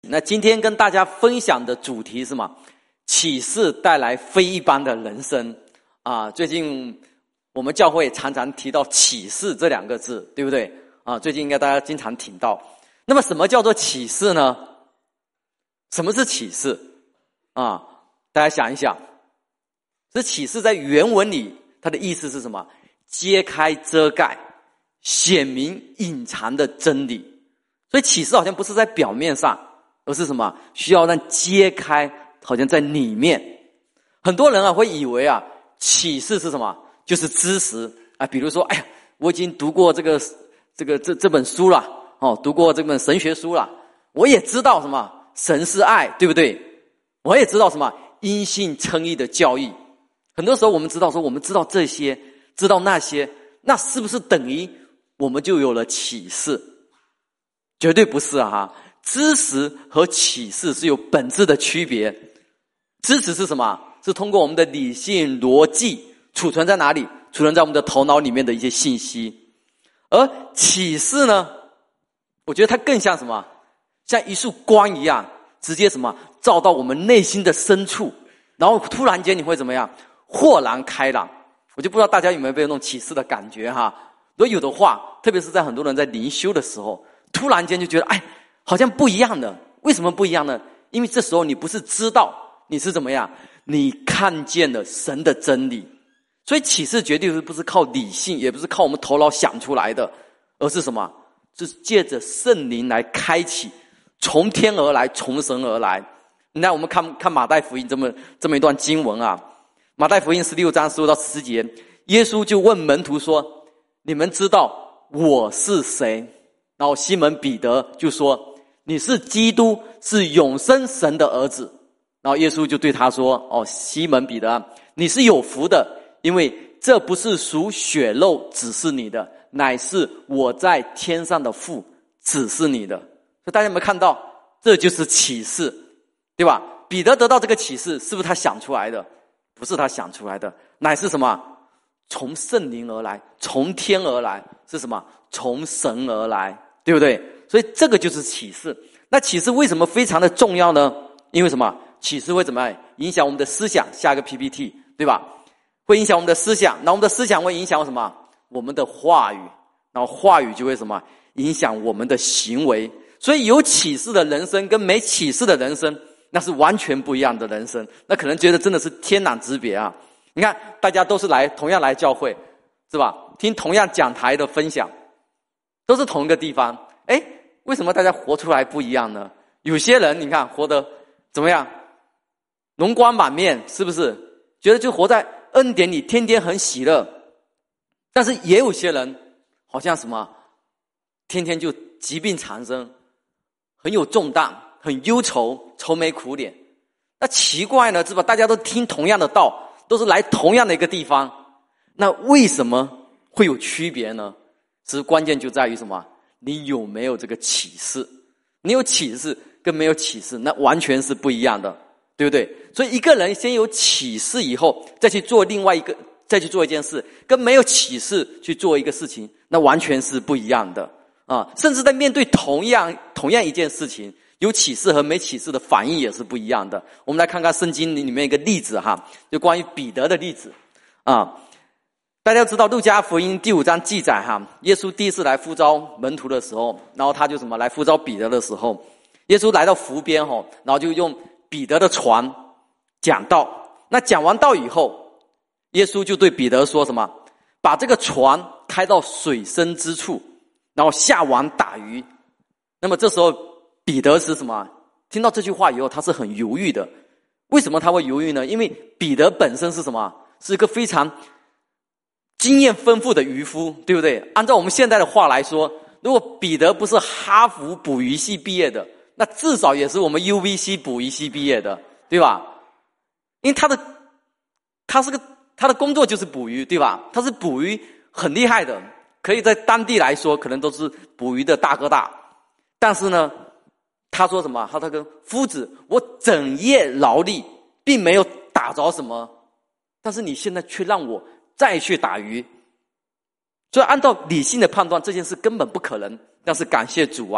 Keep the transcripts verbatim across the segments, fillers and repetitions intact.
那今天跟大家分享的主题是什么？启示带来非一般的人生啊！最近我们教会常常提到启示这两个字，对不对啊？最近应该大家经常听到。那么什么叫做启示呢？什么是启示啊？大家想一想，这启示在原文里它的意思是什么？揭开遮盖，显明隐藏的真理。所以启示好像不是在表面上，而是什么？需要让揭开，好像在里面。很多人啊会以为啊，启示是什么？就是知识啊，比如说，哎呀，我已经读过这个这个这这本书了，哦，读过这本神学书了，我也知道什么神是爱，对不对？我也知道什么因信称义的教义。很多时候我们知道说，我们知道这些，知道那些，那是不是等于我们就有了启示？绝对不是啊！哈，知识和启示是有本质的区别。知识是什么？是通过我们的理性逻辑储存在哪里？储存在我们的头脑里面的一些信息。而启示呢，我觉得它更像什么？像一束光一样，直接什么照到我们内心的深处，然后突然间你会怎么样？豁然开朗。我就不知道大家有没有被那种启示的感觉哈？如果有的话，特别是在很多人在灵修的时候，突然间就觉得，哎，好像不一样的。为什么不一样呢？因为这时候你不是知道，你是怎么样？你看见了神的真理。所以启示绝对不是靠理性，也不是靠我们头脑想出来的，而是什么？是借着圣灵来开启，从天而来，从神而来。那我们看看马太福音这么这么一段经文啊，马太福音十六章十五到十四节，耶稣就问门徒说：“你们知道我是谁？”然后西门彼得就说：“你是基督，是永生神的儿子。”然后耶稣就对他说：“哦，西门彼得，你是有福的，因为这不是属血肉指示你的，乃是我在天上的父指示你的。”所以大家有没有看到？这就是启示，对吧？彼得得到这个启示，是不是他想出来的？不是他想出来的，乃是什么？从圣灵而来，从天而来，是什么？从神而来。对不对？所以这个就是启示。那启示为什么非常的重要呢？因为什么？启示会怎么样影响我们的思想？下一个 P P T， 对吧？会影响我们的思想，那我们的思想会影响什么？我们的话语，然后话语就会什么？影响我们的行为。所以有启示的人生跟没启示的人生，那是完全不一样的人生。那可能觉得真的是天壤之别啊！你看，大家都是来同样来教会，是吧？听同样讲台的分享。都是同一个地方，诶，为什么大家活出来不一样呢？有些人你看活得怎么样？容光满面，是不是？觉得就活在恩典里，天天很喜乐。但是也有些人好像什么，天天就疾病缠身，很有重担，很忧愁，愁眉苦脸。那奇怪呢，是吧？大家都听同样的道，都是来同样的一个地方，那为什么会有区别呢？其实关键就在于什么？你有没有这个启示？你有启示跟没有启示，那完全是不一样的，对不对？所以一个人先有启示以后，再去做另外一个，再去做一件事，跟没有启示去做一个事情，那完全是不一样的啊！甚至在面对同样同样一件事情，有启示和没启示的反应也是不一样的。我们来看看圣经里面一个例子哈，就关于彼得的例子啊。大家知道路加福音第五章记载哈，耶稣第一次来呼召门徒的时候，然后他就什么来呼召彼得的时候，耶稣来到湖边哈，然后就用彼得的船讲道。那讲完道以后，耶稣就对彼得说什么？把这个船开到水深之处，然后下网打鱼。那么这时候彼得是什么？听到这句话以后，他是很犹豫的。为什么他会犹豫呢？因为彼得本身是什么？是一个非常经验丰富的渔夫，对不对？按照我们现在的话来说，如果彼得不是哈佛捕鱼系毕业的，那至少也是我们 U V C 捕鱼系毕业的，对吧？因为他的他是个他的工作就是捕鱼，对吧？他是捕鱼很厉害的，可以在当地来说可能都是捕鱼的大哥大。但是呢，他说什么？他他跟夫子，我整夜劳力，并没有打着什么，但是你现在却让我再去打鱼。所以按照理性的判断，这件事根本不可能。但是感谢主啊，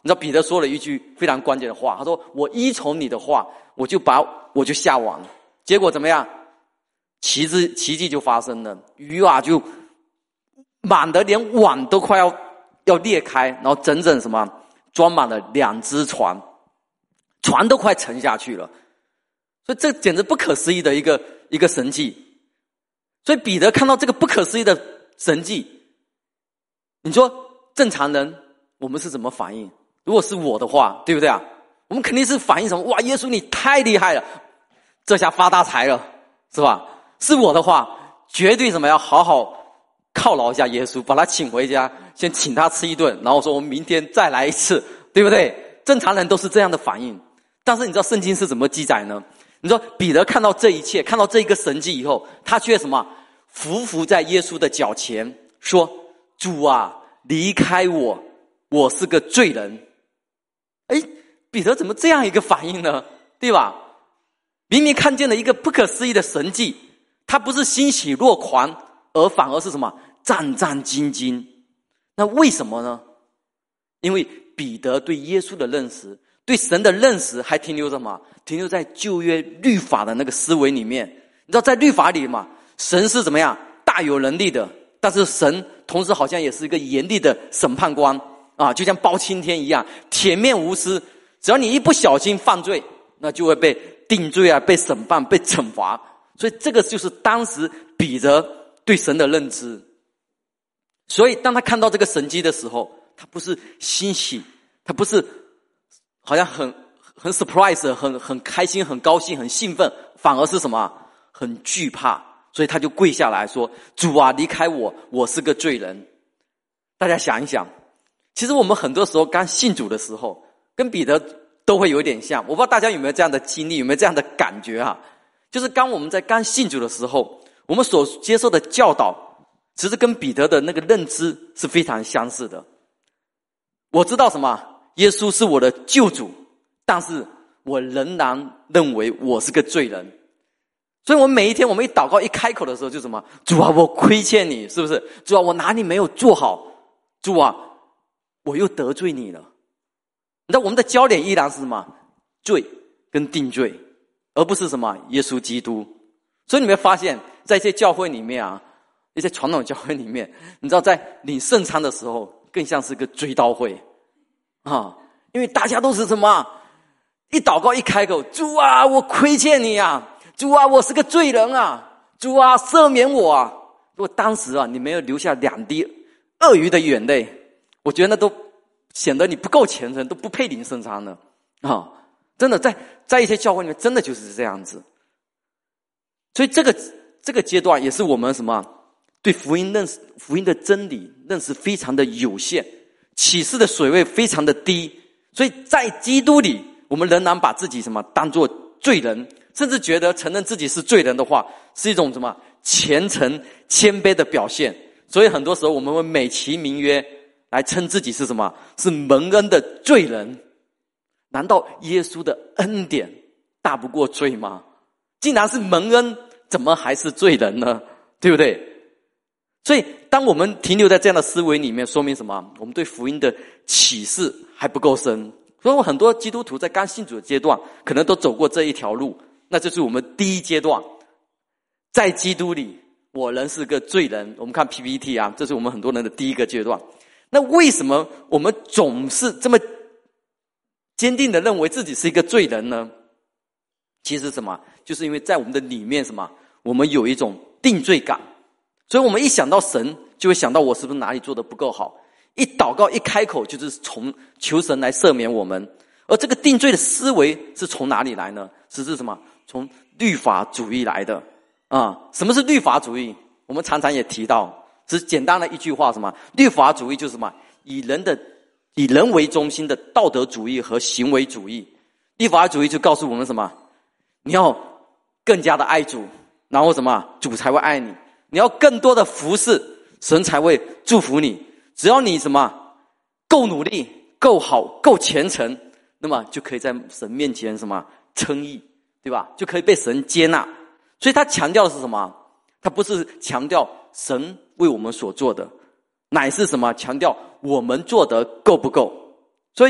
你知道彼得说了一句非常关键的话，他说：“我依从你的话，我就把我就下网。”结果怎么样？奇迹奇迹就发生了，鱼啊就满的连网都快要要裂开，然后整整什么装满了两只船，船都快沉下去了。所以这简直不可思议的一个一个神迹。所以彼得看到这个不可思议的神迹，你说正常人我们是怎么反应？如果是我的话，对不对啊？我们肯定是反应什么？哇，耶稣你太厉害了，这下发大财了，是吧？是我的话，绝对什么要好好犒劳一下耶稣，把他请回家，先请他吃一顿，然后说我们明天再来一次，对不对？正常人都是这样的反应。但是你知道圣经是怎么记载呢？你说彼得看到这一切，看到这一个神迹以后，他却什么？匍匐在耶稣的脚前说：“主啊，离开我，我是个罪人。”哎，彼得怎么这样一个反应呢？对吧？明明看见了一个不可思议的神迹，他不是欣喜若狂，而反而是什么？战战兢兢。那为什么呢？因为彼得对耶稣的认识，对神的认识还停留在什么？停留在旧约律法的那个思维里面。你知道在律法里嘛，神是怎么样？大有能力的，但是神同时好像也是一个严厉的审判官啊，就像包青天一样，铁面无私。只要你一不小心犯罪，那就会被定罪啊，被审判，被惩罚。所以这个就是当时彼得对神的认知。所以当他看到这个神迹的时候，他不是欣喜，他不是好像很很 surprise， 很很开心，很高兴，很兴奋，反而是什么？很惧怕。所以他就跪下来说：“主啊，离开我，我是个罪人。”大家想一想，其实我们很多时候刚信主的时候，跟彼得都会有点像。我不知道大家有没有这样的经历，有没有这样的感觉啊？就是当我们在刚信主的时候，我们所接受的教导，其实跟彼得的那个认知是非常相似的。我知道什么？耶稣是我的救主，但是我仍然认为我是个罪人。所以我们每一天，我们一祷告一开口的时候就什么？主啊，我亏欠你，是不是？主啊，我哪里没有做好？主啊，我又得罪你了。你知道我们的焦点依然是什么？罪跟定罪，而不是什么耶稣基督。所以你会发现在一些教会里面啊，一些传统教会里面，你知道在领圣餐的时候更像是个追悼会啊，因为大家都是什么？一祷告一开口，主啊，我亏欠你啊，主啊，我是个罪人啊，主啊，赦免我啊。如果当时啊你没有流下两滴鳄鱼的眼泪，我觉得那都显得你不够虔诚，都不配领圣餐了啊！真的，在在一些教会里面，真的就是这样子。所以这个这个阶段也是我们什么对福音认识、福音的真理认识非常的有限，启示的水位非常的低。所以在基督里，我们仍然把自己什么当作罪人，甚至觉得承认自己是罪人的话，是一种什么虔诚谦卑的表现。所以很多时候我们会美其名曰来称自己是什么？是蒙恩的罪人。难道耶稣的恩典大不过罪吗？既然是蒙恩，怎么还是罪人呢？对不对？所以当我们停留在这样的思维里面，说明什么？我们对福音的启示还不够深。所以很多基督徒在刚信主的阶段可能都走过这一条路，那就是我们第一阶段，在基督里我仍是个罪人。我们看 P P T 啊，这是我们很多人的第一个阶段。那为什么我们总是这么坚定的认为自己是一个罪人呢？其实什么？就是因为在我们的里面什么？我们有一种定罪感。所以我们一想到神，就会想到我是不是哪里做得不够好。一祷告一开口，就是从求神来赦免我们。而这个定罪的思维是从哪里来呢？是是什么？从律法主义来的啊！什么是律法主义？我们常常也提到，只是简单的一句话，什么？律法主义就是什么？以人的以人为中心的道德主义和行为主义。律法主义就告诉我们什么？你要更加的爱主，然后什么？主才会爱你。你要更多的服侍，神才会祝福你。只要你什么够努力、够好、够虔诚，那么就可以在神面前什么称义，对吧？就可以被神接纳。所以他强调的是什么？他不是强调神为我们所做的，乃是什么？强调我们做得够不够。所以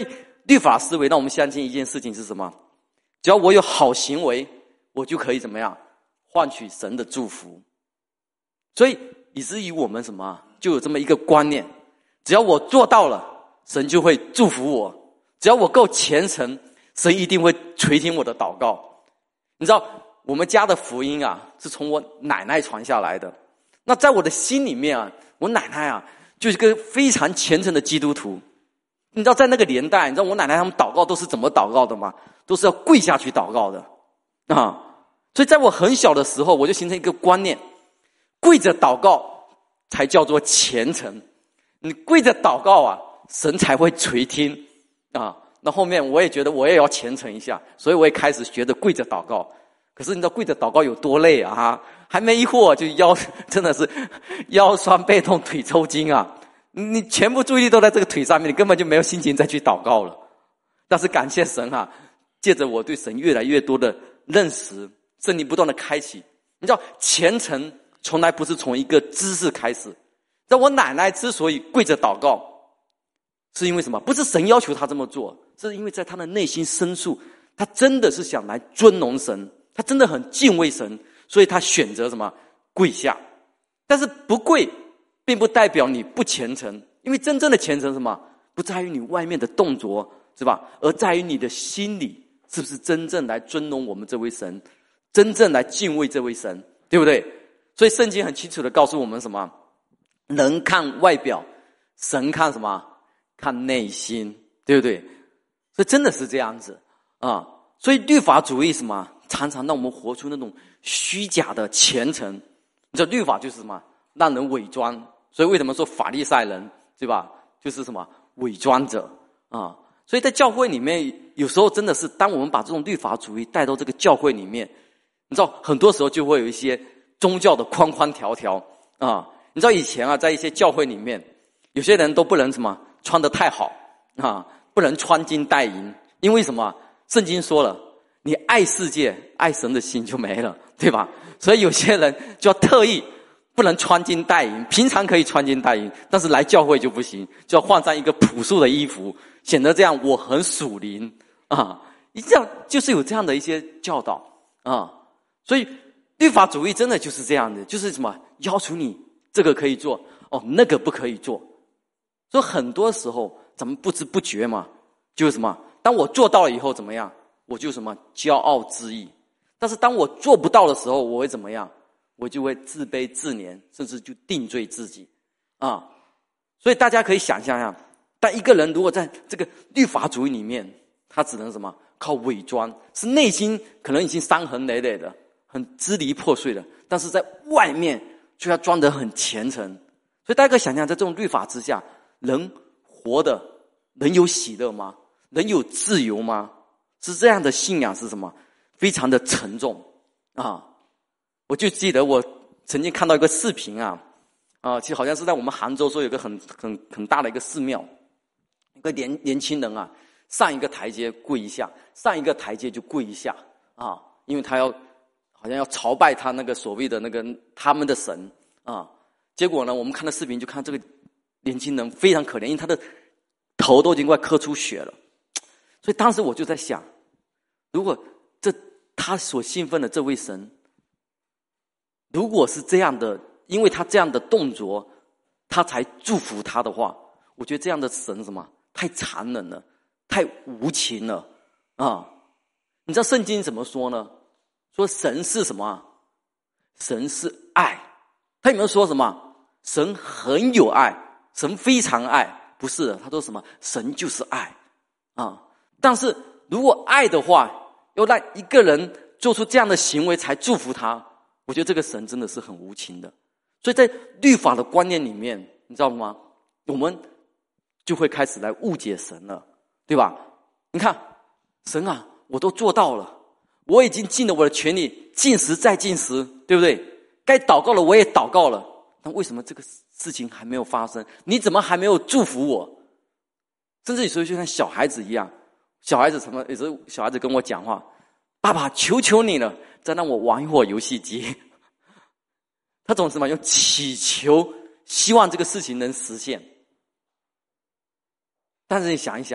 律法思维让我们相信一件事情是什么？只要我有好行为，我就可以怎么样换取神的祝福。所以以至于我们什么就有这么一个观念，只要我做到了，神就会祝福我，只要我够虔诚，神一定会垂听我的祷告。你知道我们家的福音啊是从我奶奶传下来的，那在我的心里面啊，我奶奶啊就是个非常虔诚的基督徒。你知道在那个年代，你知道我奶奶他们祷告都是怎么祷告的吗？都是要跪下去祷告的啊！所以在我很小的时候，我就形成一个观念，跪着祷告才叫做虔诚。你跪着祷告啊，神才会垂听啊。那后面我也觉得我也要虔诚一下，所以我也开始学着跪着祷告。可是你知道跪着祷告有多累啊？哈，还没一会儿就腰真的是腰酸背痛腿抽筋啊！你全部注意力都在这个腿上面，你根本就没有心情再去祷告了。但是感谢神啊，借着我对神越来越多的认识，圣灵不断的开启。你知道虔诚从来不是从一个姿势开始。在我奶奶之所以跪着祷告，是因为什么？不是神要求她这么做，是因为在她的内心深处，她真的是想来尊荣神，她真的很敬畏神，所以她选择什么？跪下。但是不跪并不代表你不虔诚，因为真正的虔诚是什么？不在于你外面的动作，是吧？而在于你的心里是不是真正来尊荣我们这位神，真正来敬畏这位神，对不对？所以圣经很清楚的告诉我们什么？人看外表，神看什么？看内心，对不对？所以真的是这样子啊！所以律法主义什么？常常让我们活出那种虚假的虔诚。你知道律法就是什么？让人伪装。所以为什么说法利赛人，对吧？就是什么伪装者啊！所以在教会里面，有时候真的是，当我们把这种律法主义带到这个教会里面，你知道，很多时候就会有一些宗教的框框条条啊！你知道以前啊，在一些教会里面，有些人都不能什么穿得太好啊，不能穿金戴银，因为什么？圣经说了，你爱世界、爱神的心就没了，对吧？所以有些人就要特意不能穿金戴银，平常可以穿金戴银，但是来教会就不行，就要换上一个朴素的衣服，显得这样我很属灵啊！这样就是有这样的一些教导啊，所以律法主义真的就是这样的，就是什么要求你这个可以做，哦，那个不可以做。所以很多时候咱们不知不觉嘛，就是什么，当我做到了以后怎么样，我就什么骄傲自义；但是当我做不到的时候，我会怎么样？我就会自卑自怜，甚至就定罪自己啊！所以大家可以想象一下，但一个人如果在这个律法主义里面，他只能什么靠伪装，是内心可能已经伤痕累累的，很支离破碎的，但是在外面却要装得很虔诚。所以大家可以想象，在这种律法之下，人活的人有喜乐吗？人有自由吗？是这样的信仰是什么？非常的沉重啊！我就记得我曾经看到一个视频啊，啊，其实好像是在我们杭州说有个很很很大的一个寺庙，一个年年轻人啊，上一个台阶跪一下，上一个台阶就跪一下啊，因为他要好像要朝拜他那个所谓的那个他们的神啊。结果呢，我们看到视频就看这个年轻人非常可怜，因为他的头都已经快磕出血了。所以当时我就在想，如果这他所信奉的这位神，如果是这样的，因为他这样的动作他才祝福他的话，我觉得这样的神什么太残忍了，太无情了啊！你知道圣经怎么说呢？说神是什么？神是爱。他有没有说什么神很有爱，神非常爱？不是的，他说什么神就是爱啊！但是如果爱的话，要让一个人做出这样的行为才祝福他，我觉得这个神真的是很无情的。所以在律法的观念里面，你知道吗？我们就会开始来误解神了，对吧？你看神啊，我都做到了，我已经尽了我的全力，禁食再禁食，对不对？该祷告了我也祷告了，但为什么这个事情还没有发生？你怎么还没有祝福我？甚至有时候就像小孩子一样，小孩子什么？有时候小孩子跟我讲话，爸爸求求你了，再让我玩一会儿游戏机。他总是什么用祈求，希望这个事情能实现。但是你想一想，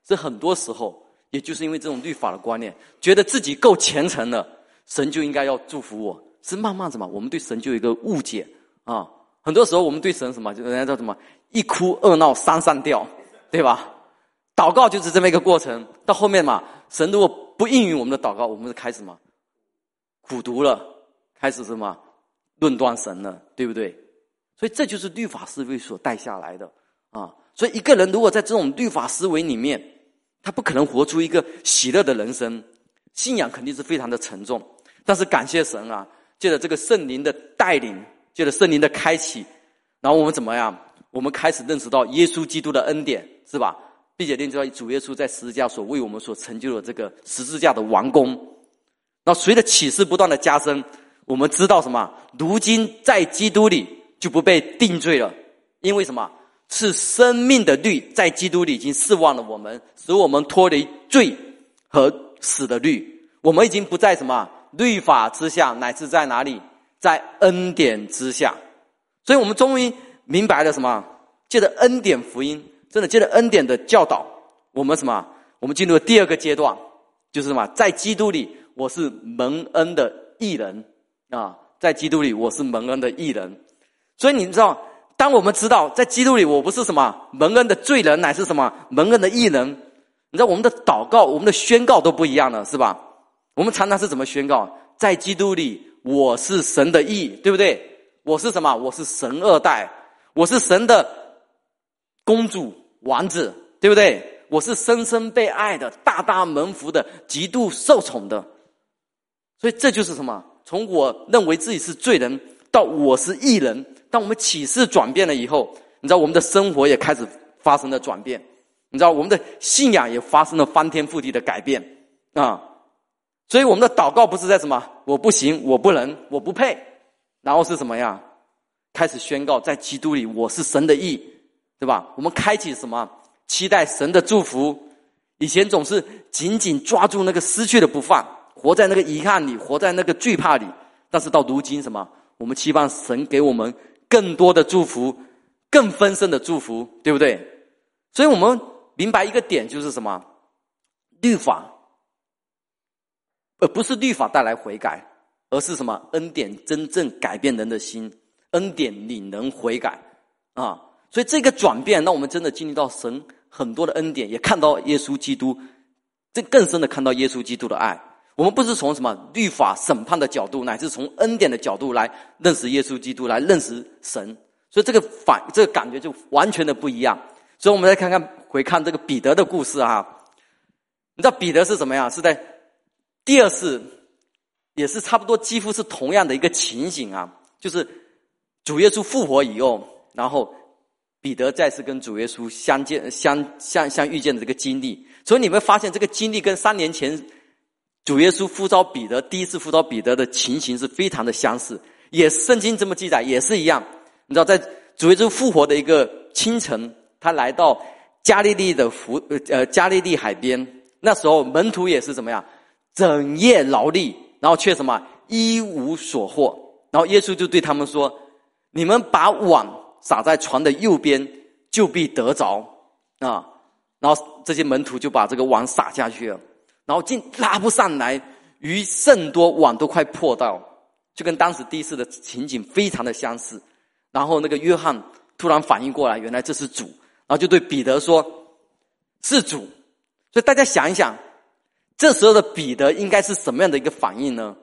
是很多时候，也就是因为这种律法的观念，觉得自己够虔诚了，神就应该要祝福我。是慢慢什么，我们对神就有一个误解啊。很多时候我们对神什么，就人家叫什么一哭二闹三上吊，对吧？祷告就是这么一个过程，到后面嘛，神如果不应允我们的祷告，我们就开始什么苦读了，开始什么论断神了，对不对？所以这就是律法思维所带下来的啊。所以一个人如果在这种律法思维里面，他不可能活出一个喜乐的人生，信仰肯定是非常的沉重。但是感谢神啊，借着这个圣灵的带领，借着圣灵的开启，然后我们怎么样？我们开始认识到耶稣基督的恩典，是吧？并且认知到主耶稣在十字架所为我们所成就的这个十字架的完工。然后随着启示不断的加深，我们知道什么？如今在基督里就不被定罪了，因为什么？是生命的律在基督里已经释放了我们，使我们脱离罪和死的律。我们已经不在什么律法之下，乃至在哪里？在恩典之下。所以我们终于明白了什么？借着恩典福音，真的借着恩典的教导，我们什么？我们进入了第二个阶段，就是什么？在基督里我是蒙恩的义人啊！在基督里我是蒙恩的义人。所以你知道，当我们知道在基督里我不是什么蒙恩的罪人，乃是什么蒙恩的义人，你知道我们的祷告，我们的宣告都不一样了，是吧？我们常常是怎么宣告？在基督里我是神的义，对不对？我是什么？我是神二代，我是神的公主王子，对不对？我是深深被爱的，大大蒙福的，极度受宠的。所以这就是什么？从我认为自己是罪人到我是义人，当我们启示转变了以后，你知道我们的生活也开始发生了转变，你知道我们的信仰也发生了翻天覆地的改变啊！所以我们的祷告不是在什么我不行，我不能，我不配，然后是什么样？开始宣告在基督里我是神的义，对吧？我们开启什么？期待神的祝福。以前总是紧紧抓住那个失去的不放，活在那个遗憾里，活在那个惧怕里。但是到如今什么？我们期望神给我们更多的祝福，更丰盛的祝福，对不对？所以我们明白一个点，就是什么？律法而不是律法带来悔改，而是什么？恩典真正改变人的心，恩典领人悔改啊！所以这个转变，让我们真的经历到神很多的恩典，也看到耶稣基督，这更深的看到耶稣基督的爱。我们不是从什么律法审判的角度，乃至从恩典的角度来认识耶稣基督，来认识神。所以这个反这个感觉就完全的不一样。所以我们来看看回看这个彼得的故事啊，你知道彼得是怎么样？是在第二次，也是差不多几乎是同样的一个情形啊，就是主耶稣复活以后，然后彼得再次跟主耶稣相见相相相遇见的这个经历。所以你会发现这个经历跟三年前主耶稣呼召彼得第一次呼召彼得的情形是非常的相似，也圣经这么记载也是一样。你知道在主耶稣复活的一个清晨，他来到加利利的湖呃加利利海边，那时候门徒也是怎么样？整夜劳力，然后却什么？一无所获。然后耶稣就对他们说：你们把网撒在船的右边，就必得着啊！然后这些门徒就把这个网撒下去了，然后竟拉不上来，鱼甚多，网都快破到，就跟当时第一次的情景非常的相似。然后那个约翰突然反应过来，原来这是主，然后就对彼得说：是主。所以大家想一想，这时候的彼得应该是什么样的一个反应呢？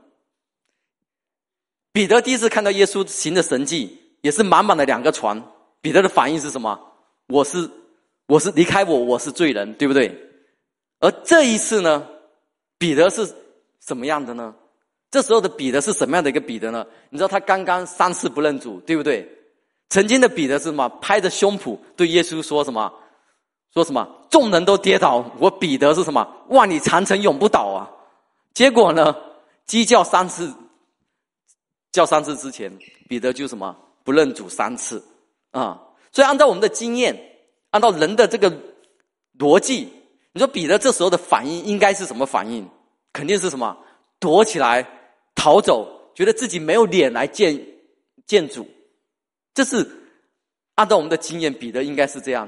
彼得第一次看到耶稣行的神迹，也是满满的两个船，彼得的反应是什么？我是我是离开我，我是罪人，对不对？而这一次呢，彼得是什么样的呢？这时候的彼得是什么样的一个彼得呢？你知道他刚刚三次不认主，对不对？曾经的彼得是什么？拍着胸脯对耶稣说什么？说什么？众人都跌倒，我彼得是什么？万里长城永不倒啊！结果呢，鸡叫三次，叫三次之前，彼得就什么？不认主三次啊！所以按照我们的经验，按照人的这个逻辑，你说彼得这时候的反应应该是什么反应？肯定是什么？躲起来，逃走，觉得自己没有脸来见见主。这是按照我们的经验，彼得应该是这样子。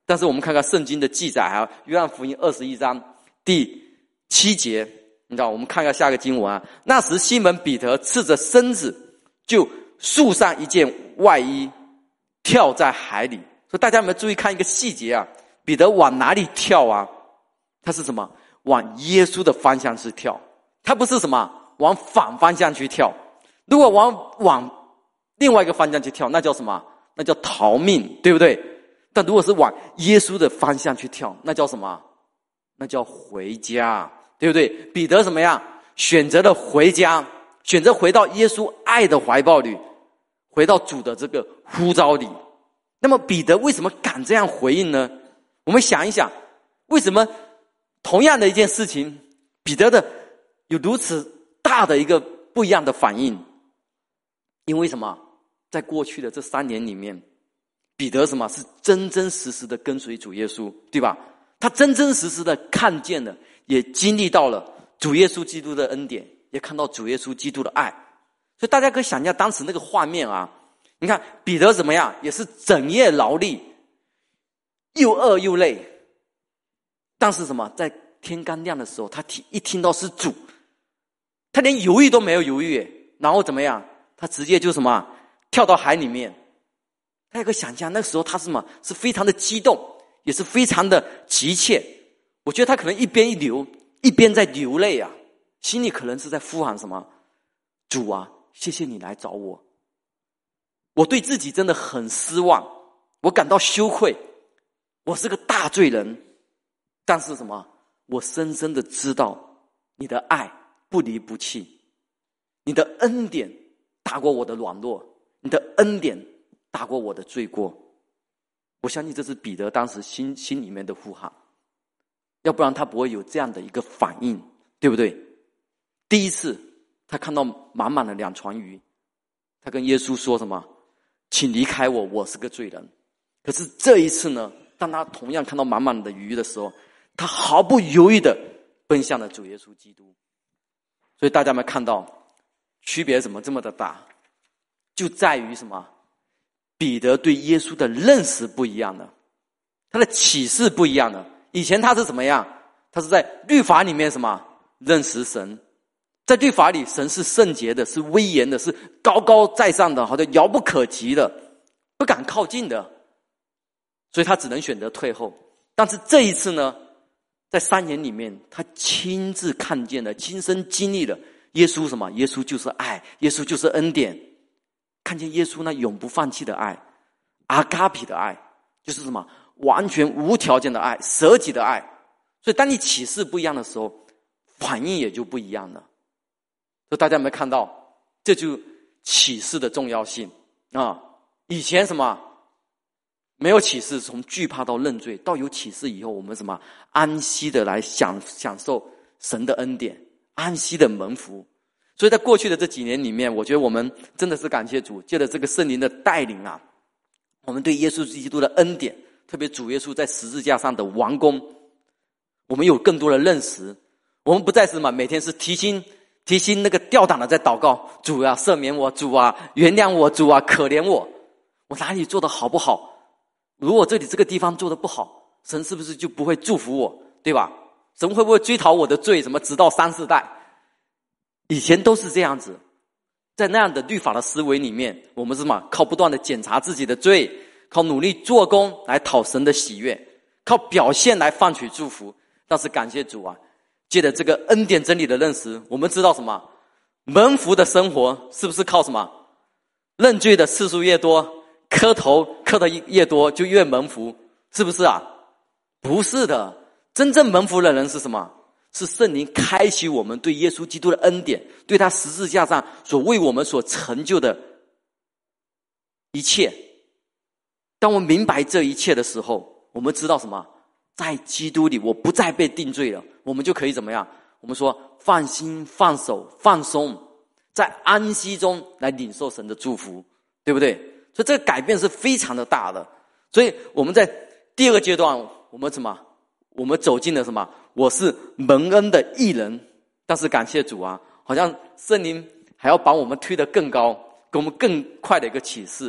但是我们看看圣经的记载啊，约翰福音二十一章第七节，你知道，我们看看下个经文啊。那时西门彼得赤着身子，就束上一件外衣，跳在海里。所以大家有没有注意看一个细节啊？彼得往哪里跳啊？他是什么？往耶稣的方向去跳。他不是什么往反方向去跳。如果往往另外一个方向去跳，那叫什么？那叫逃命，对不对？但如果是往耶稣的方向去跳，那叫什么？那叫回家，对不对？彼得怎么样？选择了回家，选择回到耶稣爱的怀抱里，回到主的这个呼召里。那么彼得为什么敢这样回应呢？我们想一想，为什么同样的一件事情，彼得的有如此大的一个不一样的反应？因为什么？在过去的这三年里面，彼得什么是真真实实的跟随主耶稣，对吧？他真真实实的看见了，也经历到了主耶稣基督的恩典，也看到主耶稣基督的爱。所以大家可以想象当时那个画面啊，你看彼得怎么样，也是整夜劳力，又饿又累，但是什么，在天刚亮的时候，他听一听到是主，他连犹豫都没有犹豫，然后怎么样，他直接就什么跳到海里面。大家可以想象那个时候他是什么，是非常的激动，也是非常的急切。我觉得他可能一边一流一边在流泪啊，心里可能是在呼喊什么，主啊，谢谢你来找我，我对自己真的很失望，我感到羞愧，我是个大罪人，但是什么，我深深的知道你的爱不离不弃，你的恩典大过我的软弱，你的恩典大过我的罪过。我相信这是彼得当时心心里面的呼喊，要不然他不会有这样的一个反应，对不对？第一次他看到满满的两船鱼，他跟耶稣说什么？请离开我，我是个罪人。可是这一次呢，当他同样看到满满的鱼的时候，他毫不犹豫的奔向了主耶稣基督。所以大家有没有看到区别怎么这么的大？就在于什么？彼得对耶稣的认识不一样了，他的启示不一样了。以前他是怎么样？他是在律法里面什么认识神，在律法里神是圣洁的，是威严的，是高高在上的，好像遥不可及的，不敢靠近的，所以他只能选择退后。但是这一次呢，在三年里面，他亲自看见了，亲身经历了耶稣什么？耶稣就是爱，耶稣就是恩典。看见耶稣那永不放弃的爱，阿嘎比的爱，就是什么？完全无条件的爱，舍己的爱。所以当你启示不一样的时候，反应也就不一样了。所以大家有没有看到，这就启示的重要性啊！以前什么没有启示，从惧怕到认罪，到有启示以后，我们什么安息的来享享受神的恩典，安息的蒙福。所以在过去的这几年里面，我觉得我们真的是感谢主，借着这个圣灵的带领啊，我们对耶稣基督的恩典，特别主耶稣在十字架上的完工，我们有更多的认识。我们不再是什么每天是提心提心那个吊胆的在祷告，主啊赦免我，主啊原谅我，主啊可怜我，我哪里做得好不好？如果这里这个地方做得不好，神是不是就不会祝福我，对吧？神会不会追讨我的罪，什么直到三四代？以前都是这样子，在那样的律法的思维里面，我们是什么？靠不断的检查自己的罪，靠努力做工来讨神的喜悦，靠表现来换取祝福。但是感谢主啊，借着这个恩典真理的认识，我们知道什么？蒙福的生活是不是靠什么？认罪的次数越多，磕头磕的越多，就越蒙福，是不是啊？不是的，真正蒙福的人是什么？是圣灵开启我们对耶稣基督的恩典，对他十字架上所为我们所成就的一切。当我们明白这一切的时候，我们知道什么？在基督里我不再被定罪了，我们就可以怎么样？我们说放心放手放松，在安息中来领受神的祝福，对不对？所以这个改变是非常的大的。所以我们在第二个阶段，我们什么？我们走进了什么？我是蒙恩的义人。但是感谢主啊，好像圣灵还要把我们推得更高，给我们更快的一个启示，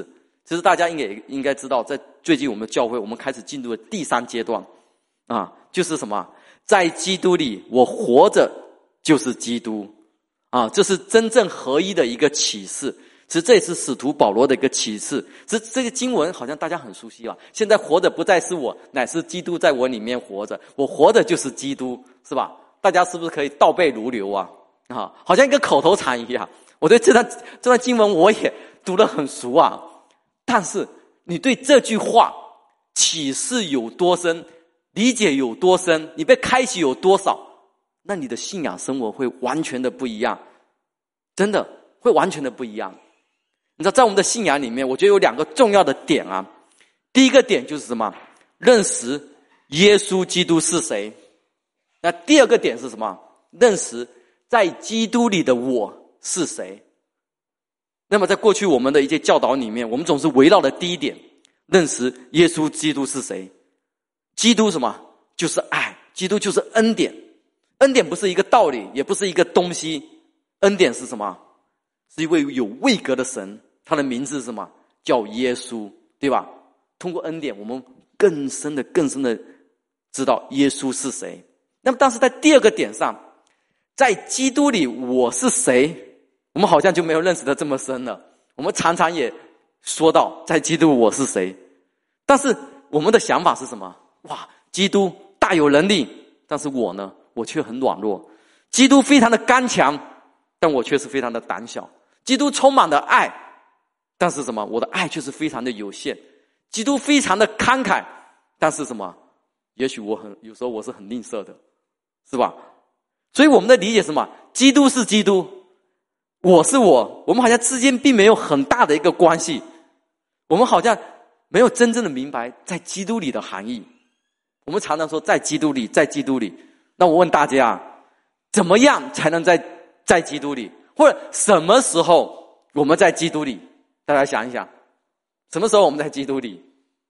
其实大家应该应该知道，在最近我们的教会，我们开始进入了第三阶段，啊，就是什么？在基督里，我活着就是基督，啊，这是真正合一的一个启示。其实这也是使徒保罗的一个启示。这这个经文好像大家很熟悉啊。现在活的不再是我，乃是基督在我里面活着。我活的就是基督，是吧？大家是不是可以倒背如流啊？啊，好像一个口头禅一样。我对这段这段经文我也读得很熟啊。但是你对这句话启示有多深，理解有多深，你被开启有多少，那你的信仰生活会完全的不一样，真的会完全的不一样。你知道，在我们的信仰里面，我觉得有两个重要的点啊。第一个点就是什么？认识耶稣基督是谁。那第二个点是什么？认识在基督里的我是谁。那么在过去我们的一些教导里面，我们总是围绕的第一点，认识耶稣基督是谁。基督什么？就是爱。基督就是恩典。恩典不是一个道理，也不是一个东西。恩典是什么？是一位有位格的神，他的名字是什么？叫耶稣，对吧？通过恩典，我们更深的、更深的知道耶稣是谁。那么，但是在第二个点上，在基督里我是谁，我们好像就没有认识的这么深了。我们常常也说到，在基督我是谁，但是我们的想法是什么？哇，基督大有能力，但是我呢，我却很软弱。基督非常的刚强，但我却是非常的胆小。基督充满了爱，但是什么？我的爱却是非常的有限。基督非常的慷慨，但是什么？也许我很有时候我是很吝啬的，是吧？所以我们的理解是什么？基督是基督，我是我，我们好像之间并没有很大的一个关系。我们好像没有真正的明白在基督里的含义。我们常常说在基督里，在基督里。那我问大家啊，怎么样才能在在基督里？或者什么时候我们在基督里？大家想一想，什么时候我们在基督里？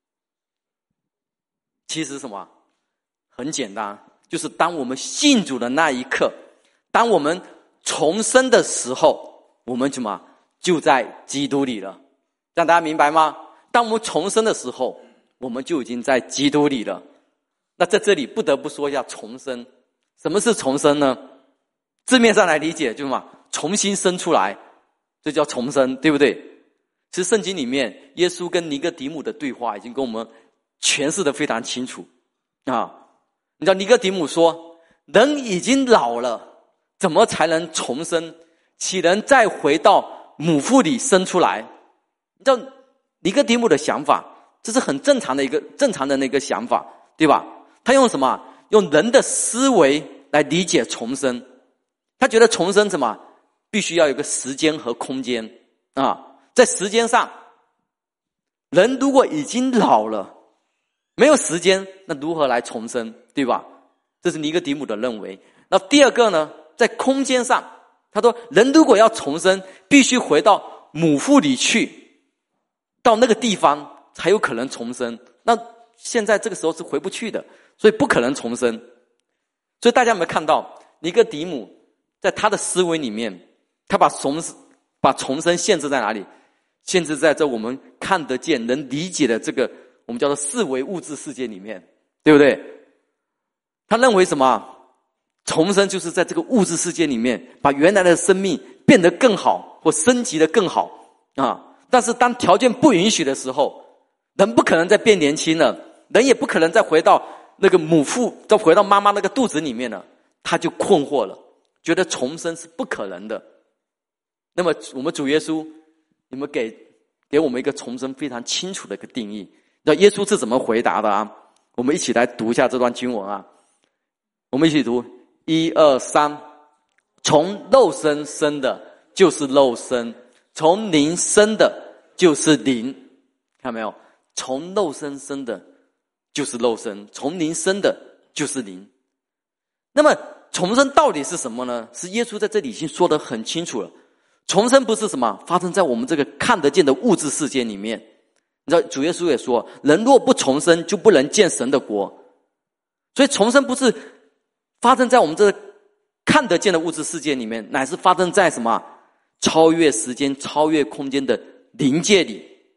其实什么？很简单，就是当我们信主的那一刻，当我们重生的时候，我们什么？就在基督里了。让大家明白吗？当我们重生的时候，我们就已经在基督里了。那在这里不得不说一下重生。什么是重生呢？字面上来理解就是嘛，重新生出来，这叫重生，对不对？其实圣经里面耶稣跟尼哥底母的对话已经跟我们诠释得非常清楚啊。你知道尼哥底母说，人已经老了，怎么才能重生？岂能再回到母腹里生出来？你知道尼哥底母的想法，这是很正常的一个正常的那个想法，对吧？他用什么？用人的思维来理解重生。他觉得重生什么？必须要有个时间和空间啊。在时间上，人如果已经老了，没有时间，那如何来重生，对吧？这是尼哥底母的认为。那第二个呢，在空间上，他说人如果要重生，必须回到母腹里去，到那个地方才有可能重生。那现在这个时候是回不去的，所以不可能重生。所以大家有没有看到尼哥底母在他的思维里面，他把重把重生限制在哪里？限制在这我们看得见能理解的这个我们叫做四维物质世界里面，对不对？他认为什么？重生就是在这个物质世界里面把原来的生命变得更好或升级得更好啊！但是当条件不允许的时候，人不可能再变年轻了，人也不可能再回到那个母腹，再回到妈妈那个肚子里面了，他就困惑了，觉得重生是不可能的。那么我们主耶稣，你们给给我们一个重生非常清楚的一个定义。那耶稣是怎么回答的啊？我们一起来读一下这段经文啊。我们一起读，一二三。从肉身生的就是肉身，从灵生的就是灵。看到没有？从肉身生的就是肉身，从灵生的就是灵。那么重生到底是什么呢？是耶稣在这里已经说得很清楚了。重生不是什么发生在我们这个看得见的物质世界里面。你知道主耶稣也说，人若不重生就不能见神的国。所以重生不是发生在我们这个看得见的物质世界里面，乃是发生在什么超越时间超越空间的灵界里。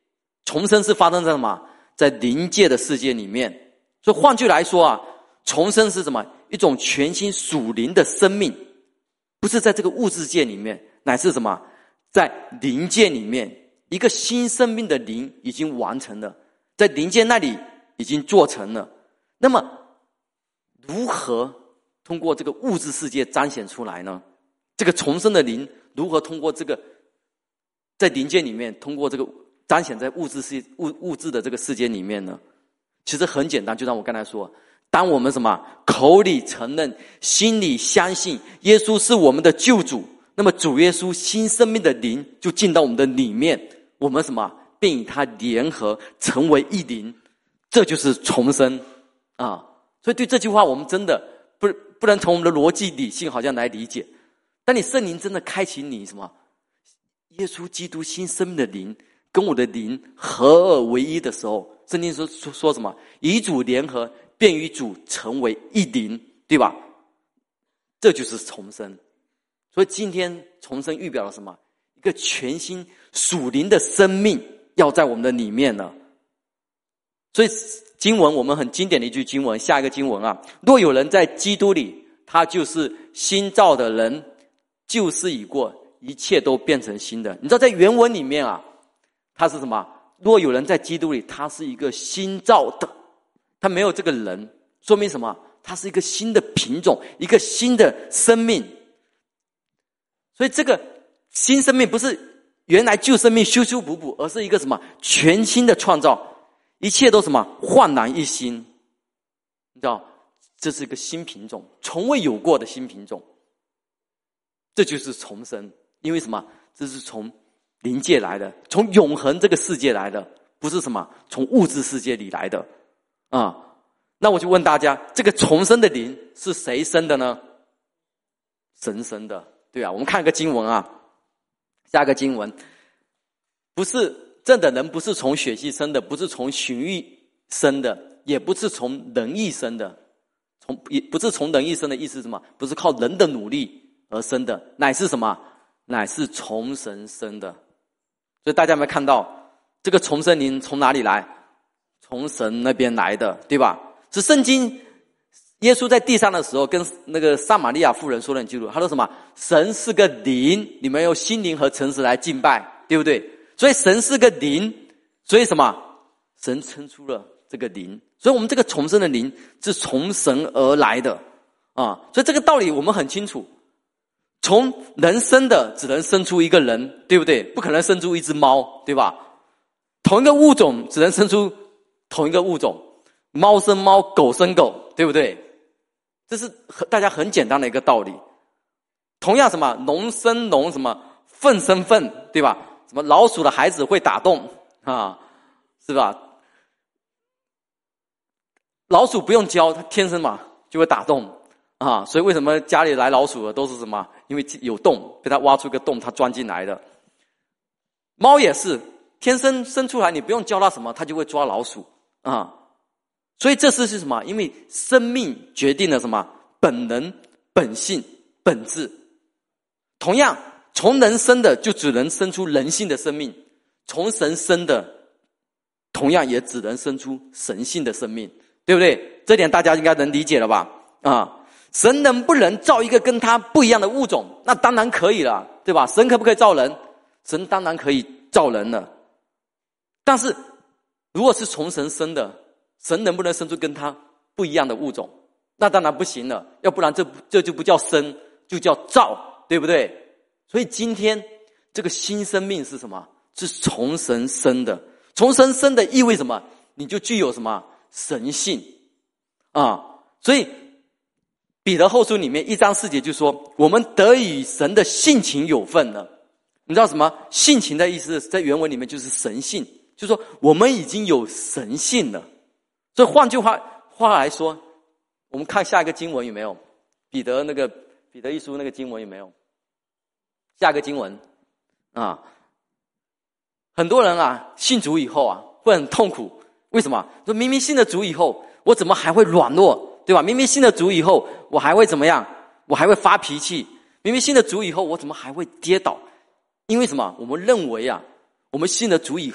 重生是发生在什么？在灵界的世界里面。所以换句来说啊，重生是什么？一种全新属灵的生命，不是在这个物质界里面，乃是什么？在灵界里面，一个新生命的灵已经完成了，在灵界那里已经做成了。那么如何通过这个物质世界彰显出来呢？这个重生的灵如何通过这个在灵界里面，通过这个彰显在物质世物物质的这个世界里面呢？其实很简单，就像我刚才说，当我们什么口里承认，心里相信耶稣是我们的救主，那么主耶稣新生命的灵就进到我们的里面，我们什么便与他联合成为一灵，这就是重生啊！所以对这句话，我们真的不不能从我们的逻辑理性好像来理解。当你圣灵真的开启你什么耶稣基督新生命的灵跟我的灵合而为一的时候，圣经说说说什么？与主联合，便与主成为一灵，对吧？这就是重生。所以今天重生预表了什么？一个全新属灵的生命要在我们的里面了。所以经文我们很经典的一句经文，下一个经文啊，若有人在基督里，他就是新造的人，旧事已过，一切都变成新的。你知道在原文里面啊，他是什么？若有人在基督里，他是一个新造的，他没有这个人，说明什么？他是一个新的品种，一个新的生命。所以这个新生命不是原来旧生命修修补补，而是一个什么全新的创造，一切都什么焕然一新。你知道，这是一个新品种，从未有过的新品种。这就是重生，因为什么？这是从灵界来的，从永恒这个世界来的，不是什么从物质世界里来的啊。那我就问大家，这个重生的灵是谁生的呢？神生的，对啊。我们看一个经文啊，下一个经文，不是这的人不是从血气生的，不是从情欲生的，也不是从人意生的，从也不是从人意生的意思是什么？不是靠人的努力而生的，乃是什么？乃是从神生的。所以大家有没有看到这个重生灵从哪里来？从神那边来的，对吧？是圣经耶稣在地上的时候跟那个撒玛利亚妇人说的很清楚，他说什么？神是个灵，你们用心灵和诚实来敬拜，对不对？所以神是个灵，所以什么？神生出了这个灵，所以我们这个重生的灵是从神而来的啊！所以这个道理我们很清楚，从人生的只能生出一个人，对不对？不可能生出一只猫，对吧？同一个物种只能生出同一个物种，猫生猫，狗生狗，对不对？这是大家很简单的一个道理。同样什么龙生龙，什么粪生粪，对吧？什么老鼠的孩子会打洞啊，是吧？老鼠不用教，它天生嘛就会打洞啊，所以为什么家里来老鼠的都是什么？因为有洞，被它挖出个洞，它钻进来的。猫也是天生生出来，你不用教它什么，它就会抓老鼠啊。所以这是是什么？因为生命决定了什么？本能、本性、本质。同样，从人生的就只能生出人性的生命，从神生的同样也只能生出神性的生命，对不对？这点大家应该能理解了吧？啊，神能不能造一个跟他不一样的物种？那当然可以了，对吧？神可不可以造人？神当然可以造人了。但是如果是从神生的，神能不能生出跟他不一样的物种？那当然不行了，要不然这这就不叫生，就叫造，对不对？所以今天这个新生命是什么？是从神生的。从神生的意味什么？你就具有什么神性啊！所以彼得后书里面一章四节就说，我们得与神的性情有份了。你知道什么性情的意思？在原文里面就是神性，就是说我们已经有神性了。所以换句话话来说，我们看下一个经文有没有？彼得那个彼得一书那个经文有没有？下一个经文啊，很多人啊信主以后啊会很痛苦，为什么？说明明信了主以后，我怎么还会软弱，对吧？明明信了主以后，我还会怎么样？我还会发脾气。明明信了主以后，我怎么还会跌倒？因为什么？我们认为啊，我们信了主以后，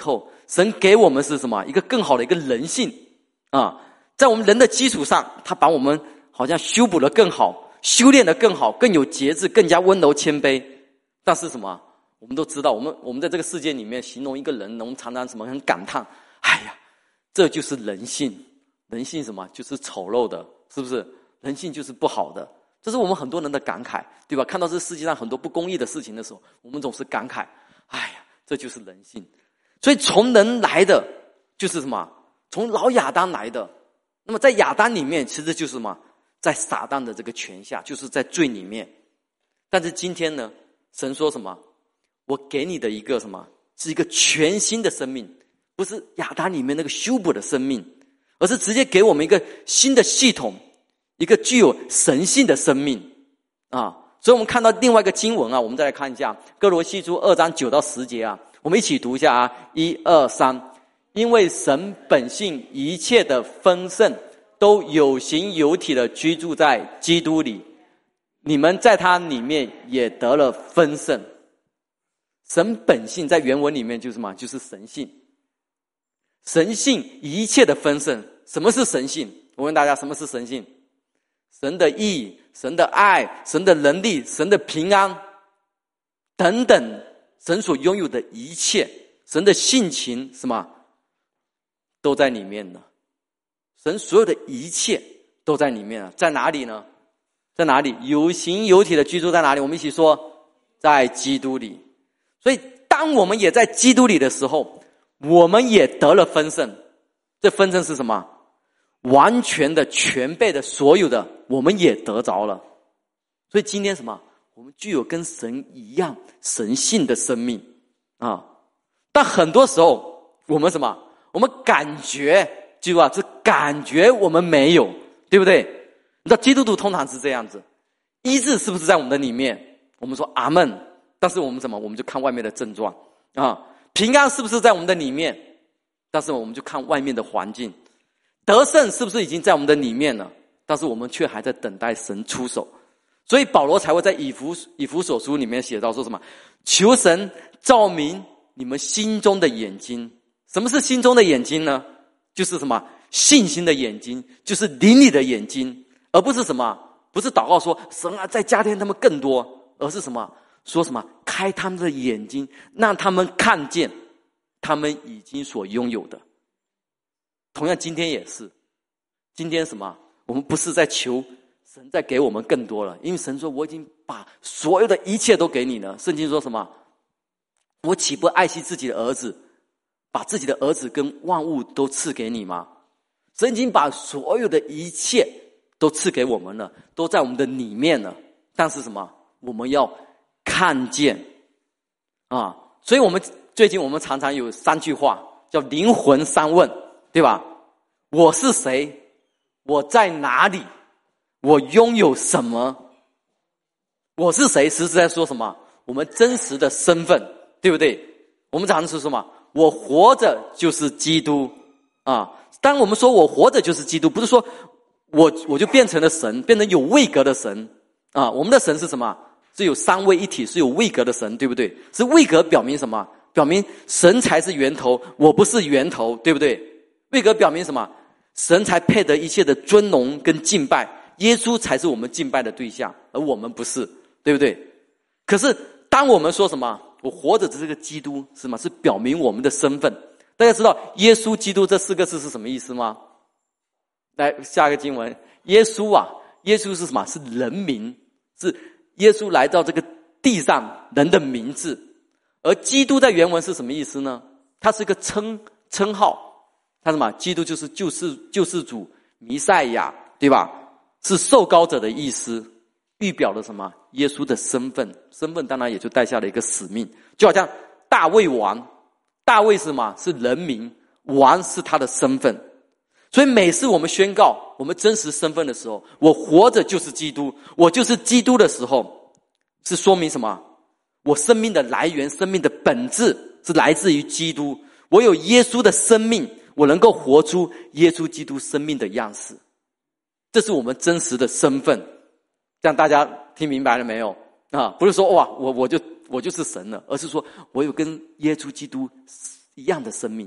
神给我们是什么？一个更好的一个人性啊，在我们人的基础上，他把我们好像修补得更好，修炼得更好，更有节制，更加温柔谦卑。但是什么？我们都知道，我们我们在这个世界里面形容一个人，我们常常什么很感叹，哎呀，这就是人性。人性什么？就是丑陋的，是不是？人性就是不好的，这是我们很多人的感慨，对吧？看到这世界上很多不公义的事情的时候，我们总是感慨，哎呀，这就是人性。所以从人来的就是什么？从老亚当来的。那么在亚当里面，其实就是什么？在撒旦的这个权下，就是在罪里面。但是今天呢，神说什么？我给你的一个什么？是一个全新的生命，不是亚当里面那个修补的生命，而是直接给我们一个新的系统，一个具有神性的生命啊！所以我们看到另外一个经文啊，我们再来看一下哥罗西书二章九到十节啊，我们一起读一下啊，一二三。因为神本性一切的丰盛都有形有体的居住在基督里，你们在他里面也得了丰盛。神本性在原文里面就是什么？就是神性。神性一切的丰盛。什么是神性？我问大家，什么是神性？神的义，神的爱，神的能力，神的平安等等，神所拥有的一切，神的性情什么都在里面呢？神所有的一切都在里面了。在哪里呢？在哪里？有形有体的居住在哪里？我们一起说，在基督里。所以当我们也在基督里的时候，我们也得了丰盛。这丰盛是什么？完全的、全备的、所有的，我们也得着了。所以今天什么？我们具有跟神一样神性的生命啊！但很多时候我们什么？我们感觉，记住啊，这感觉我们没有，对不对？你知道基督徒通常是这样子，医治是不是在我们的里面？我们说阿们，但是我们什么？我们就看外面的症状啊。平安是不是在我们的里面？但是我们就看外面的环境。得胜是不是已经在我们的里面了？但是我们却还在等待神出手。所以保罗才会在以弗以弗所书里面写到说什么？求神照明你们心中的眼睛。什么是心中的眼睛呢？就是什么？信心的眼睛，就是灵里的眼睛，而不是什么？不是祷告说神啊再加添他们更多，而是什么？说什么？开他们的眼睛，让他们看见他们已经所拥有的。同样今天也是，今天什么？我们不是在求神再给我们更多了，因为神说我已经把所有的一切都给你了。圣经说什么？我岂不爱惜自己的儿子，把自己的儿子跟万物都赐给你吗？神已经把所有的一切都赐给我们了，都在我们的里面了。但是什么？我们要看见啊！所以我们最近我们常常有三句话，叫灵魂三问，对吧？我是谁？我在哪里？我拥有什么？我是谁？实质在说什么？我们真实的身份，对不对？我们常常说什么？我活着就是基督啊！当我们说我活着就是基督，不是说我我就变成了神，变成有位格的神啊！我们的神是什么？是有三位一体，是有位格的神，对不对？是位格表明什么？表明神才是源头，我不是源头，对不对？位格表明什么？神才配得一切的尊荣跟敬拜，耶稣才是我们敬拜的对象，而我们不是，对不对？可是当我们说什么？我活着的这个基督是什么？是表明我们的身份。大家知道耶稣基督这四个字是什么意思吗？来，下一个经文，耶稣啊，耶稣是什么？是人名，是耶稣来到这个地上人的名字。而基督在原文是什么意思呢？它是一个称称号，它什么？基督就是救世救世主弥赛亚，对吧？是受膏者的意思，预表了什么？耶稣的身份，身份当然也就带下了一个使命，就好像大卫王，大卫是什么？是人名，王是他的身份。所以每次我们宣告我们真实身份的时候，我活着就是基督，我就是基督的时候，是说明什么？我生命的来源，生命的本质是来自于基督。我有耶稣的生命，我能够活出耶稣基督生命的样式。这是我们真实的身份。这样大家听明白了没有啊？不是说哇，我我就我就是神了，而是说我有跟耶稣基督一样的生命，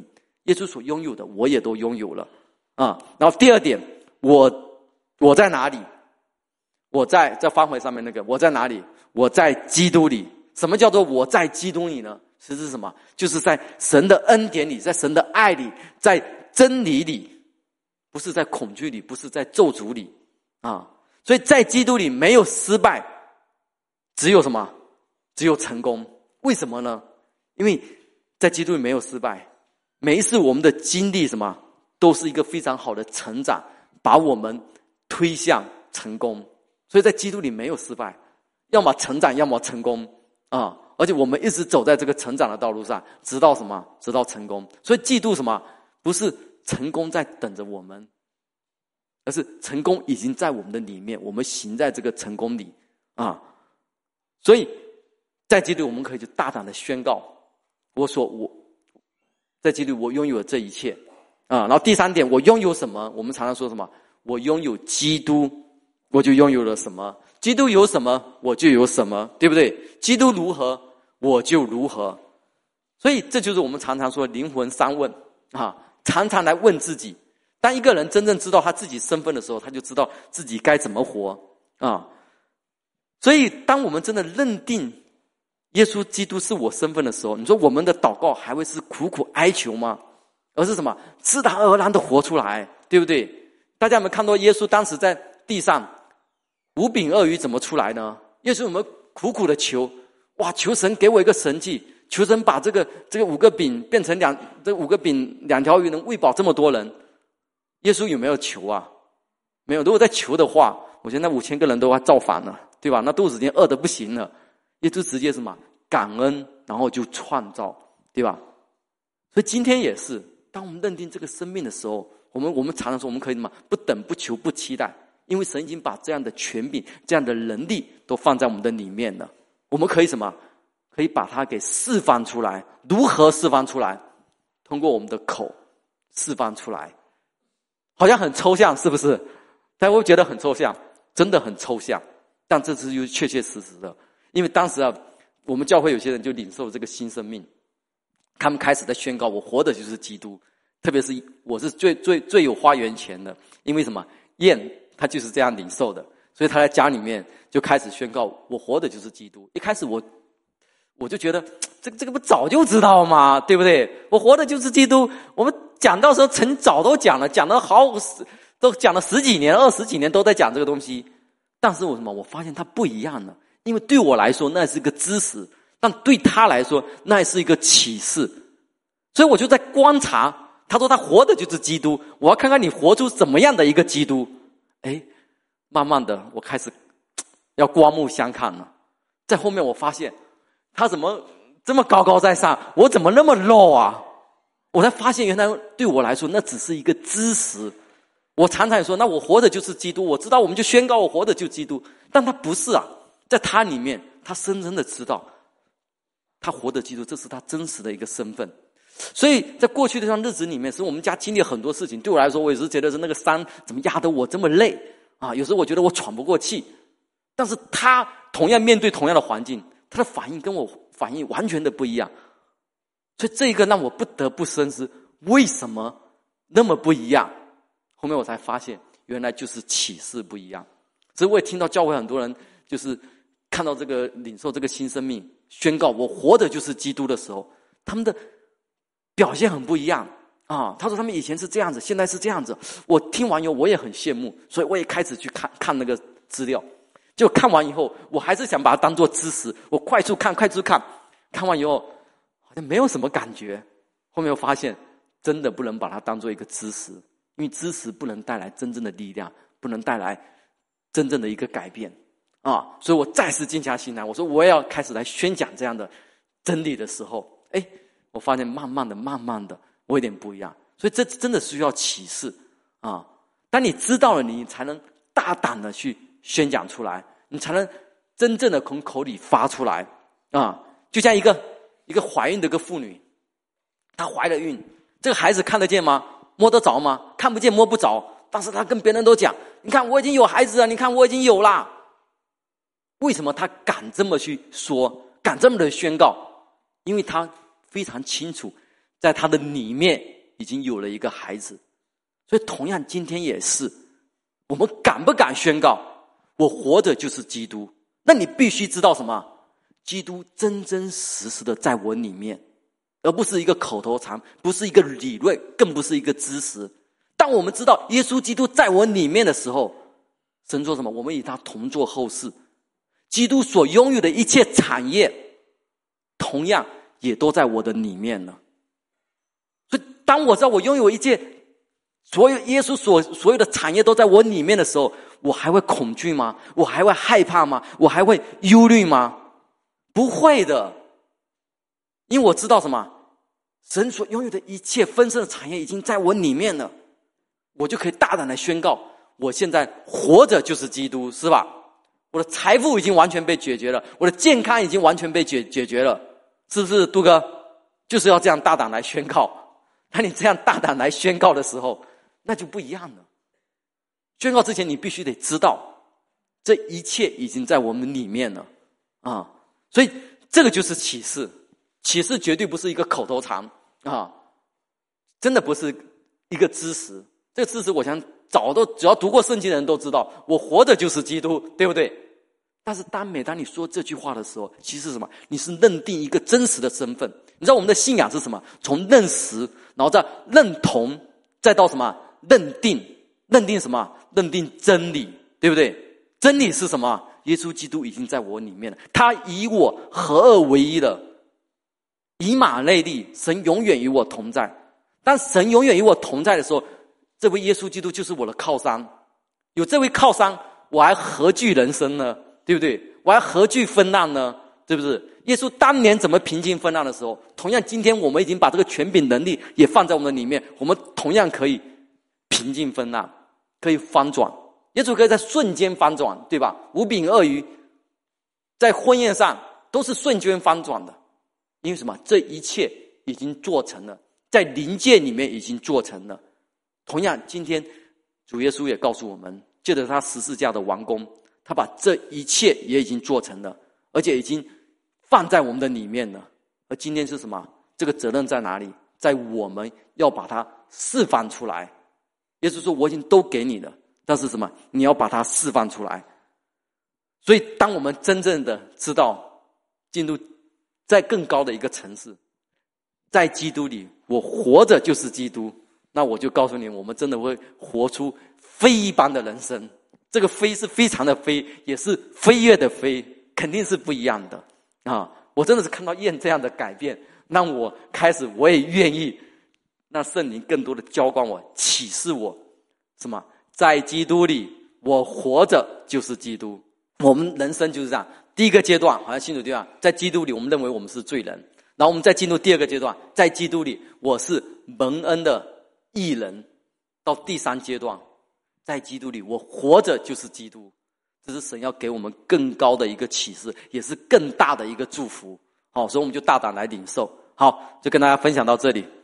耶稣所拥有的我也都拥有了啊。然后第二点，我我在哪里？我在再翻回上面那个，我在哪里？我在基督里。什么叫做我在基督里呢？实质是什么？就是在神的恩典里，在神的爱里，在真理里，不是在恐惧里，不是在咒诅里啊。所以在基督里没有失败，只有什么？只有成功。为什么呢？因为在基督里没有失败，每一次我们的经历什么，都是一个非常好的成长，把我们推向成功。所以在基督里没有失败，要么成长，要么成功啊！而且我们一直走在这个成长的道路上，直到什么？直到成功。所以嫉妒什么？不是成功在等着我们，而是成功已经在我们的里面，我们行在这个成功里啊！所以在基督我们可以就大胆的宣告，我说我在基督我拥有了这一切啊！然后第三点，我拥有什么？我们常常说什么？我拥有基督，我就拥有了什么？基督有什么，我就有什么，对不对？基督如何，我就如何。所以这就是我们常常说灵魂三问啊，常常来问自己。当一个人真正知道他自己身份的时候，他就知道自己该怎么活啊。所以当我们真的认定耶稣基督是我身份的时候，你说我们的祷告还会是苦苦哀求吗？而是什么？自然而然的活出来，对不对？大家有没有看到耶稣当时在地上五饼二鱼怎么出来呢？耶稣有没有苦苦的求？哇，求神给我一个神迹，求神把这个这个五个饼变成两，这五个饼两条鱼能喂饱这么多人。耶稣有没有求啊？没有。如果在求的话，我觉得那五千个人都要造反了，对吧？那肚子已经饿得不行了。耶稣直接什么？感恩，然后就创造，对吧？所以今天也是，当我们认定这个生命的时候，我们我们常常说，我们可以什么？不等不求不期待。因为神已经把这样的权柄、这样的能力都放在我们的里面了，我们可以什么？可以把它给释放出来。如何释放出来？通过我们的口释放出来。好像很抽象，是不是？大家会觉得很抽象，真的很抽象。但这是又确确实实的，因为当时啊，我们教会有些人就领受这个新生命，他们开始在宣告：我活的就是基督。特别是我是最最最有发言权的，因为什么？燕他就是这样领受的，所以他在家里面就开始宣告：我活的就是基督。一开始我我就觉得这个这个不早就知道吗？对不对？我活的就是基督。我们讲到时候曾早都讲了，讲了好都讲了十几年、二十几年都在讲这个东西。但是我什么？我发现它不一样了，因为对我来说那是一个知识，但对他来说那是一个启示。所以我就在观察。他说他活的就是基督，我要看看你活出怎么样的一个基督。哎，慢慢的我开始要刮目相看了。在后面我发现他怎么这么高高在上，我怎么那么弱啊？我才发现原来对我来说那只是一个知识。我常常说那我活的就是基督，我知道我们就宣告我活的就是基督，但他不是啊，在他里面他深深的知道他活的基督，这是他真实的一个身份。所以在过去的这段日子里面，是我们家经历很多事情。对我来说，我有时觉得是那个山怎么压得我这么累啊？有时候我觉得我喘不过气。但是他同样面对同样的环境，他的反应跟我反应完全的不一样。所以这个让我不得不深思，为什么那么不一样？后面我才发现，原来就是启示不一样。所以我也听到教会很多人就是看到这个领受这个新生命，宣告我活的就是基督的时候，他们的表现很不一样啊！他说他们以前是这样子，现在是这样子。我听完以后我也很羡慕，所以我也开始去看看那个资料。结果看完以后，我还是想把它当作知识，我快速看，快速看。看完以后，好像没有什么感觉。后面我发现，真的不能把它当作一个知识，因为知识不能带来真正的力量，不能带来真正的一个改变啊！所以我再次静下心来，我说我也要开始来宣讲这样的真理的时候，哎。我发现慢慢的慢慢的我有点不一样。所以这真的需要启示啊！当你知道了，你才能大胆的去宣讲出来，你才能真正的从口里发出来啊！就像一个一个怀孕的一个妇女，她怀了孕，这个孩子看得见吗？摸得着吗？看不见摸不着，但是她跟别人都讲，你看我已经有孩子了，你看我已经有啦。为什么她敢这么去说，敢这么的宣告？因为她非常清楚，在他的里面已经有了一个孩子。所以同样今天也是，我们敢不敢宣告我活着就是基督？那你必须知道什么？基督真真实实的在我里面，而不是一个口头禅，不是一个理论，更不是一个知识。当我们知道耶稣基督在我里面的时候，神说什么？我们与他同作后世。基督所拥有的一切产业，同样也都在我的里面了。所以当我知道我拥有一切，所有耶稣所所有的产业都在我里面的时候，我还会恐惧吗？我还会害怕吗？我还会忧虑吗？不会的，因为我知道什么？神所拥有的一切丰盛的产业已经在我里面了，我就可以大胆的宣告，我现在活着就是基督，是吧？我的财富已经完全被解决了，我的健康已经完全被解解决了，是不是杜哥？就是要这样大胆来宣告。那你这样大胆来宣告的时候，那就不一样了。宣告之前你必须得知道，这一切已经在我们里面了啊！所以这个就是启示，启示绝对不是一个口头禅啊，真的不是一个知识。这个知识我想早都只要读过圣经的人都知道，我活着就是基督，对不对？但是当每当你说这句话的时候，其实什么？你是认定一个真实的身份。你知道我们的信仰是什么？从认识，然后再认同，再到什么？认定。认定什么？认定真理，对不对？真理是什么？耶稣基督已经在我里面了，他与我合二为一了，以马内利，神永远与我同在。当神永远与我同在的时候，这位耶稣基督就是我的靠山。有这位靠山，我还何惧人生呢？对不对？我还何惧风浪呢？对不对？耶稣当年怎么平静风浪的时候，同样今天我们已经把这个权柄能力也放在我们的里面，我们同样可以平静风浪，可以翻转。耶稣可以在瞬间翻转，对吧？五饼二鱼在婚宴上都是瞬间翻转的，因为什么？这一切已经做成了，在灵界里面已经做成了。同样今天主耶稣也告诉我们，借着他十字架的完工，他把这一切也已经做成了，而且已经放在我们的里面了。而今天是什么？这个责任在哪里？在我们要把它释放出来。耶稣说我已经都给你了，但是什么？你要把它释放出来。所以当我们真正的知道进入在更高的一个层次，在基督里我活着就是基督，那我就告诉你，我们真的会活出非一般的人生。这个飞是非常的飞，也是飞跃的飞，肯定是不一样的啊！我真的是看到燕这样的改变，让我开始我也愿意让圣灵更多的浇灌我，启示我什么？在基督里我活着就是基督。我们人生就是这样，第一个阶段好像信主阶段，在基督里我们认为我们是罪人，然后我们再进入第二个阶段，在基督里我是蒙恩的义人，到第三阶段，在基督里我活着就是基督。这是神要给我们更高的一个启示，也是更大的一个祝福。好，所以我们就大胆来领受。好，就跟大家分享到这里。